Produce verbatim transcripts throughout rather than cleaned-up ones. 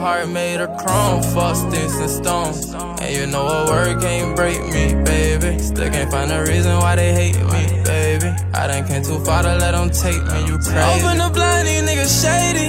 heart made of chrome, fuck sticks and stones. And you know a word can't break me, baby. Still can't find a reason why they hate me, baby. I done came too far to let them take me, you crazy. Open the blind, these niggas shady.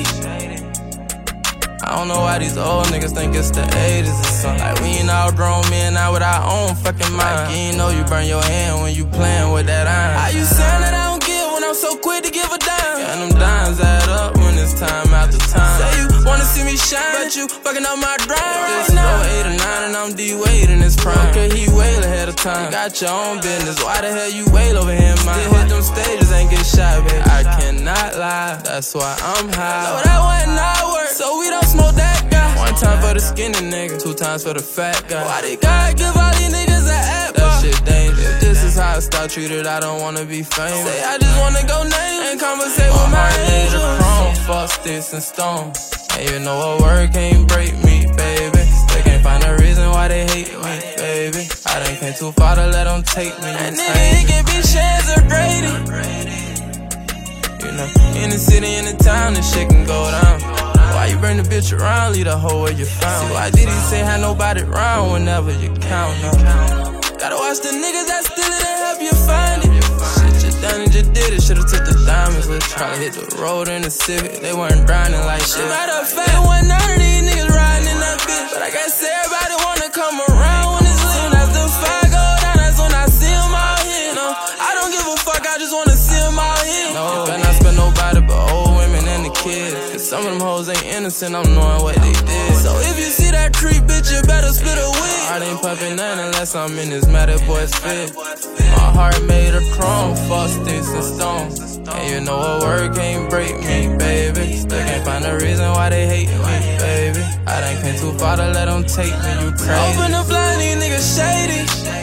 I don't know why these old niggas think it's the eighties or something. Like we ain't all grown men now with our own fucking mind. Like you ain't know you burn your hand when you playing with that iron. How you saying that I don't give when I'm so quick to give a dime? And them dimes add up when it's time after time. Say you wanna see me shine, but you fucking up my grind right now. This eight or nine and I'm D-Wade in this prime. Okay, he way ahead of time. You got your own business, why the hell you wait over here in mine? Still hit them stages, ain't get shot, baby. I cannot lie, that's why I'm high. So that wasn't not work, so we don't smoke that guy. One time for the skinny nigga, two times for the fat guy. Why they gotta give all these niggas an app? That shit dangerous. If this is how I start treated, I don't wanna be famous. Say I just wanna go name and conversate with my angels. Chrome, fuck sticks and stones. And you know a word can't break me, baby. They can't find a reason why they hate me, baby. I done came too far to let them take me. That nigga, he can be Chance or Brady. You know, in the city, in the town, this shit can go down. Why you bring the bitch around, leave the hoe where you found? See, why did he say had nobody around whenever you count up? Gotta watch the niggas that steal it and help you find it. Shit you done and just did it, should've took the diamonds. Let's try to hit the road in the Civic, they weren't grinding like shit. Matter of fact, one none of these niggas riding in that bitch. But I guess everybody wanna come around when it's lit. Soon as the fire go down, that's when I see them out here. No, I don't give a fuck, I just wanna see them out here. No, you better not spend nobody but old women and the kids. Cause some of them hoes ain't innocent, I'm knowing what they did. So if you see that creep, bitch, you better spit a wig. I ain't pumping nothing unless I'm in this matted boy's fit. My heart made of chrome, fuck sticks and stones. And you know a word can't break me, baby. Still can't find a reason why they hate me, baby. I done came too far to let them take me, you crazy. Open the blind, these niggas shady.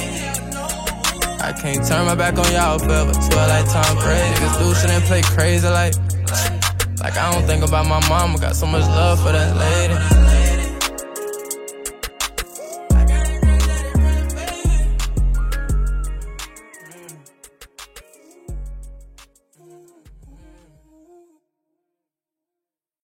I can't turn my back on y'all forever, twelve like Tom Brady. Niggas do shit and play crazy like Like I don't think about my mama, got so much love for that lady.